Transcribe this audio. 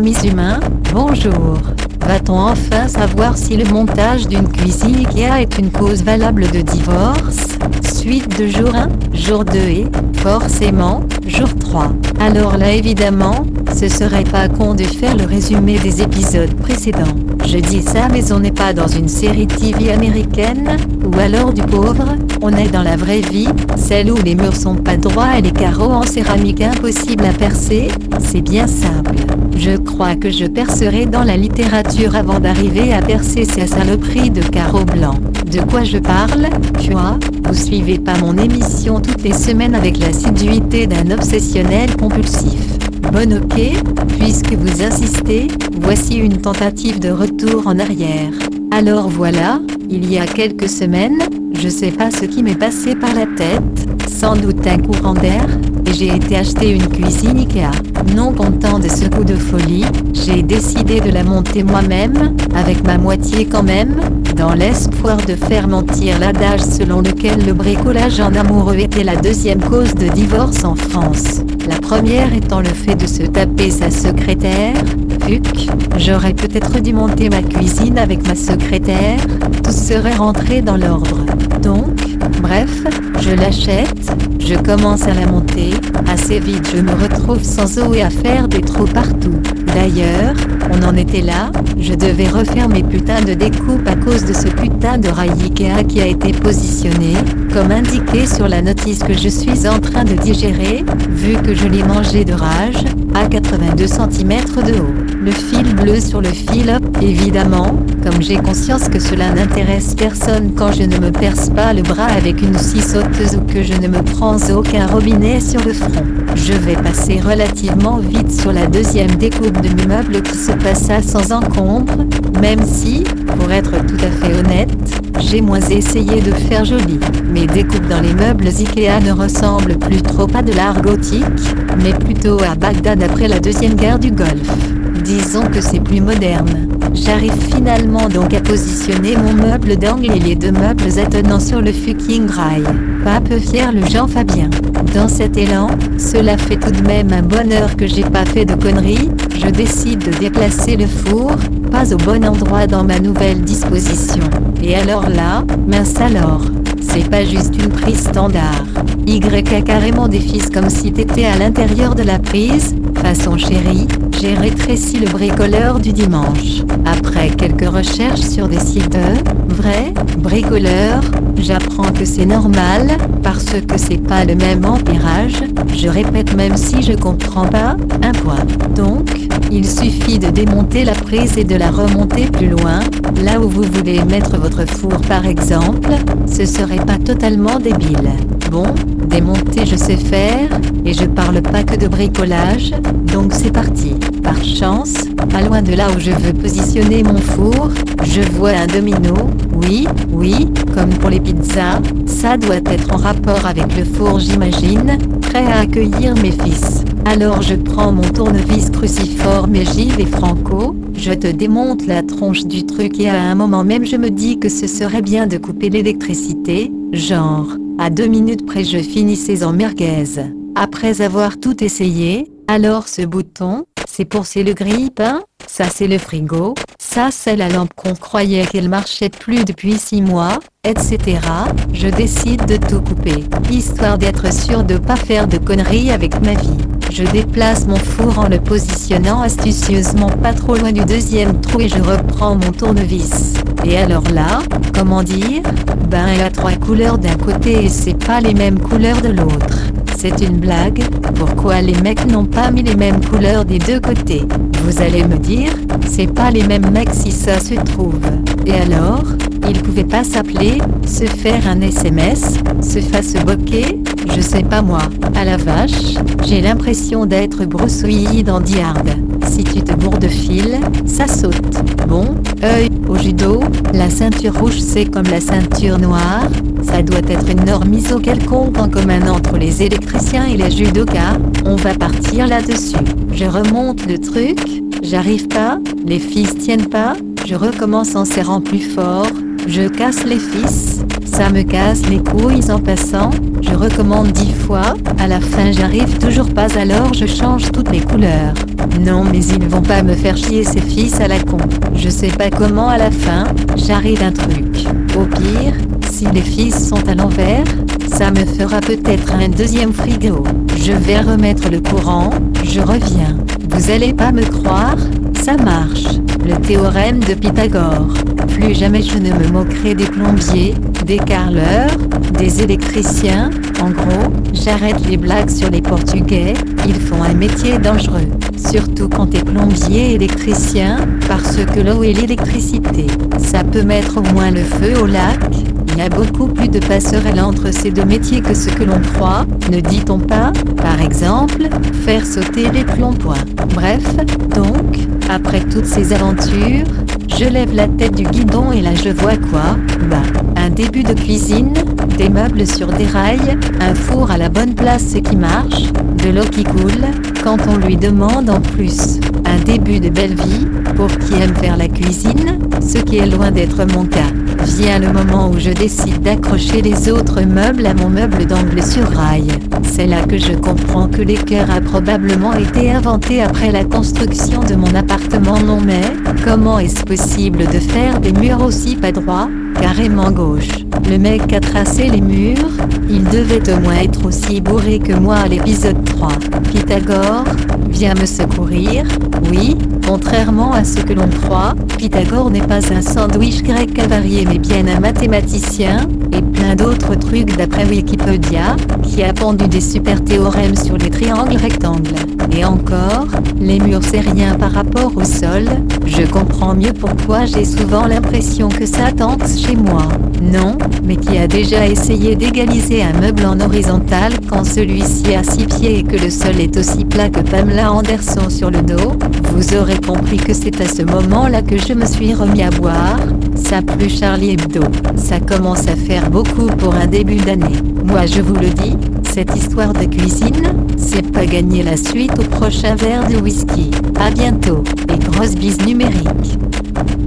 amis humains, bonjour. Va-t-on enfin savoir si le montage d'une cuisine Ikea est une cause valable de divorce? Suite de jour 1, jour 2 et, forcément, jour 3. Alors là évidemment, ce serait pas con de faire le résumé des épisodes précédents. Je dis ça mais on n'est pas dans une série TV américaine, ou alors du pauvre, on est dans la vraie vie, celle où les murs sont pas droits et les carreaux en céramique impossible à percer, c'est bien simple. Je crois que je percerai dans la littérature avant d'arriver à percer ces saloperies de carreaux blancs. De quoi je parle, quoi? Vous suivez pas mon émission toutes les semaines avec l'assiduité d'un obsessionnel compulsif. Bon ok, puisque vous insistez, voici une tentative de retour en arrière. Alors voilà, il y a quelques semaines, je sais pas ce qui m'est passé par la tête, sans doute un courant d'air, et j'ai été acheter une cuisine Ikea. Non content de ce coup de folie, j'ai décidé de la monter moi-même, avec ma moitié quand même, dans l'espoir de faire mentir l'adage selon lequel le bricolage en amoureux était la deuxième cause de divorce en France. La première étant le fait de se taper sa secrétaire. Fuck, j'aurais peut-être dû monter ma cuisine avec ma secrétaire, tout serait rentré dans l'ordre. Donc, bref, je l'achète, je commence à la monter, assez vite je me retrouve sans eau et à faire des trous partout. D'ailleurs, on en était là, je devais refaire mes putains de découpes à cause de ce putain de rail Ikea qui a été positionné, comme indiqué sur la notice que je suis en train de digérer, vu que je l'ai mangé de rage, à 82 cm de haut. Le fil bleu sur le fil up, évidemment, comme j'ai conscience que cela n'intéresse personne quand je ne me perce pas le bras avec une scie sauteuse ou que je ne me prends aucun robinet sur le front. Je vais passer relativement vite sur la deuxième découpe de mes meubles qui se passa sans encombre, même si, pour être tout à fait honnête, j'ai moins essayé de faire joli. Mes découpes dans les meubles Ikea ne ressemblent plus trop à de l'art gothique, mais plutôt à Bagdad après la deuxième guerre du Golfe. Disons que c'est plus moderne. J'arrive finalement donc à positionner mon meuble d'angle et les deux meubles attenant sur le fucking rail. Pas peu fier le Jean-Fabien. Dans cet élan, cela fait tout de même un bonheur que j'ai pas fait de conneries, je décide de déplacer le four, pas au bon endroit dans ma nouvelle disposition. Et alors là, mince alors, c'est pas juste une prise standard. Y a carrément des fils comme si t'étais à l'intérieur de la prise, façon chérie, j'ai rétréci le bricoleur du dimanche. Après quelques recherches sur des sites de vrais bricoleurs, j'apprends que c'est normal, parce que c'est pas le même empirage, je répète même si je comprends pas, un point. Donc, il suffit de démonter la prise et de la remonter plus loin, là où vous voulez mettre votre four par exemple, ce serait pas totalement débile. Bon, démonter je sais faire, et je parle pas que de bricolage, donc c'est parti. Par chance, pas loin de là où je veux positionner mon four, je vois un domino, oui, comme pour les pizzas, ça doit être en rapport avec le four j'imagine, prêt à accueillir mes fils. Alors je prends mon tournevis cruciforme et j'y vais franco, je te démonte la tronche du truc et à un moment même je me dis que ce serait bien de couper l'électricité, genre, à 2 minutes près je finissais en merguez. Après avoir tout essayé, alors ce bouton, c'est pour c'est le grille-pain, ça c'est le frigo, ça c'est la lampe qu'on croyait qu'elle marchait plus depuis 6 mois, etc. Je décide de tout couper, histoire d'être sûr de pas faire de conneries avec ma vie. Je déplace mon four en le positionnant astucieusement pas trop loin du deuxième trou et je reprends mon tournevis. Et alors là, comment dire? Ben elle a 3 couleurs d'un côté et c'est pas les mêmes couleurs de l'autre. C'est une blague, pourquoi les mecs n'ont pas mis les mêmes couleurs des deux côtés? Vous allez me dire, c'est pas les mêmes mecs si ça se trouve. Et alors, ils pouvaient pas s'appeler, se faire un SMS, se Facebook, je sais pas moi. À la vache, j'ai l'impression d'être Bruce Willis dans Die Hard. Si tu te bourres de fil, ça saute. Bon, œil au judo, la ceinture rouge c'est comme la ceinture noire, ça doit être une norme ISO quelconque en commun entre les électriciens et les judokas, on va partir là-dessus. Je remonte le truc, j'arrive pas, les fils tiennent pas, je recommence en serrant plus fort, je casse les fils, Ça me casse les couilles en passant, je recommande 10 fois, à la fin j'arrive toujours pas alors je change toutes les couleurs. Non mais ils vont pas me faire chier ces fils à la con. Je sais pas comment à la fin, j'arrive un truc. Au pire, si les fils sont à l'envers, ça me fera peut-être un deuxième frigo. Je vais remettre le courant, je reviens. Vous allez pas me croire, ça marche. Le théorème de Pythagore. Plus jamais je ne me moquerai des plombiers, des carreleurs, des électriciens. En gros, j'arrête les blagues sur les Portugais, ils font un métier dangereux. Surtout quand t'es plombier et électricien, parce que l'eau et l'électricité, ça peut mettre au moins le feu au lac. Il y a beaucoup plus de passerelles entre ces deux métiers que ce que l'on croit, ne dit-on pas? Par exemple, faire sauter les plomb-points. Bref, donc, après toutes ces aventures, je lève la tête du guidon et là je vois quoi? Bah, un début de cuisine, des meubles sur des rails, un four à la bonne place qui marche, de l'eau qui coule, quand on lui demande en plus. Un début de belle vie, pour qui aime faire la cuisine, ce qui est loin d'être mon cas. Vient le moment où je décide d'accrocher les autres meubles à mon meuble d'angle sur rail. C'est là que je comprends que l'équerre a probablement été inventé après la construction de mon appartement. Non mais, comment est-ce possible de faire des murs aussi pas droits, carrément gauche? Le mec a tracé les murs, il devait au moins être aussi bourré que moi à l'épisode 3. Pythagore, viens me secourir. Oui, contrairement à ce que l'on croit, Pythagore n'est pas un sandwich grec avarié mais bien un mathématicien, et plein d'autres trucs d'après Wikipédia, qui a pondu des super théorèmes sur les triangles rectangles. Et encore, les murs c'est rien par rapport au sol, je comprends mieux pourquoi j'ai souvent l'impression que ça tangue chez moi. Non, mais qui a déjà essayé d'égaliser un meuble en horizontal quand celui-ci a 6 pieds et que le sol est aussi plat que Pamela Anderson sur le dos? Vous aurez compris que c'est à ce moment-là que je me suis remis à boire, ça plus Charlie Hebdo. Ça commence à faire beaucoup pour un début d'année. Moi je vous le dis, cette histoire de cuisine, c'est pas gagner la suite au prochain verre de whisky. À bientôt, et grosse bise numérique.